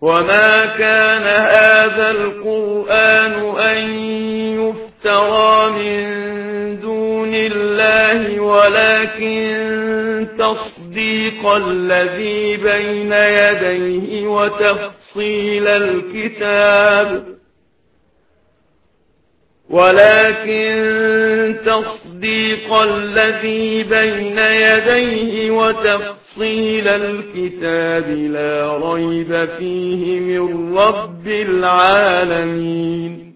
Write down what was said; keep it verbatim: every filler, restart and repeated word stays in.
وما كان هذا القرآن أن يفترى من دون الله ولكن تصديق الذي بين يديه وتفصيل الكتاب ولكن تصديق الذي بين يديه وتفصيل الكتاب لا ريب فيه من رب العالمين